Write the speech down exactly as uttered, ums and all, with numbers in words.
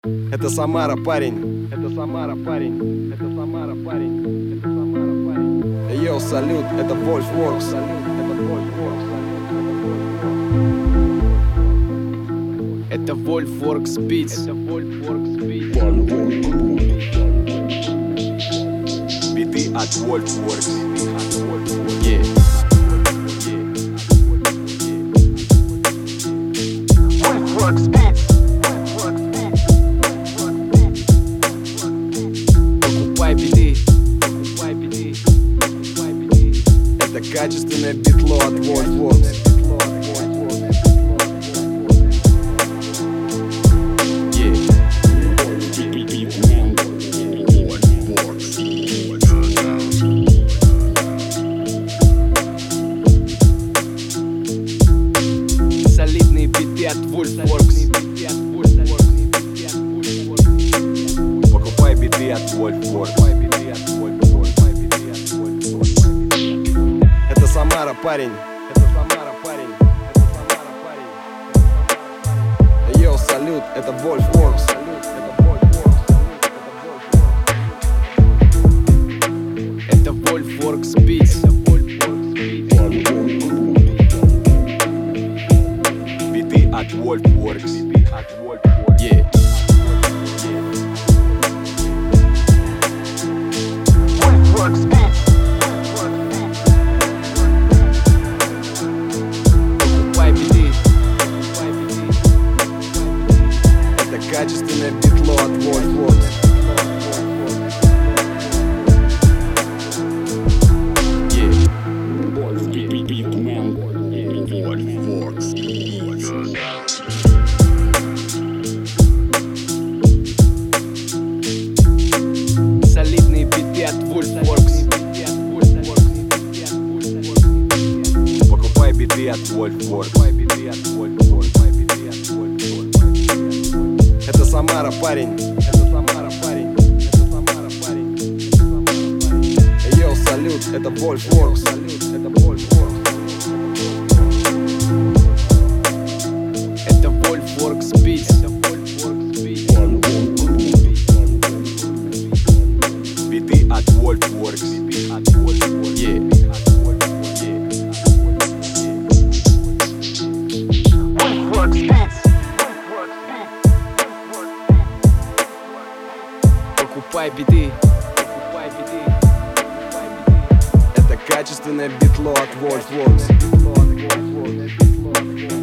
Это Самара, парень. Это Самара, парень. Это Самара, парень. Это Самара, парень. Йоу, салют, это Wolfworks. Салют, это Wolfworks. Это Wolfworks Beats. Это Wolfworks Beats. Биты от Wolfworks. Yeah. Wolfworks Beats. Покупай биты. Покупай биты. Покупай биты. Это качественное битло от Wolfworks. Солидные биты от Wolfworks. Покупай биты от Wolfworks. Это Самара, парень. Это Самара, парень. Это Самара, парень. Йоу, салют, это Wolfworks. Это Wolfworks Beats. Биты от Wolfworks. Yeah. Wolfworks Beats. Покупай биты. Покупай биты. Это качественное битло от Wolfworks. Солидные биты от Wolfworks. Покупай биты от Wolfworks. Это Самара, парень. Это Самара, парень. Это Самара, парень. Это Самара, парень. Йоу, салют, это Wolfworks. Это Wolfworks. Это Wolfworks Beats. Биты от Wolfworks. Yeah. Wolfworks Beats. Покупай биты. Покупай биты. Покупай биты. Это качественное битло от Wolfworks.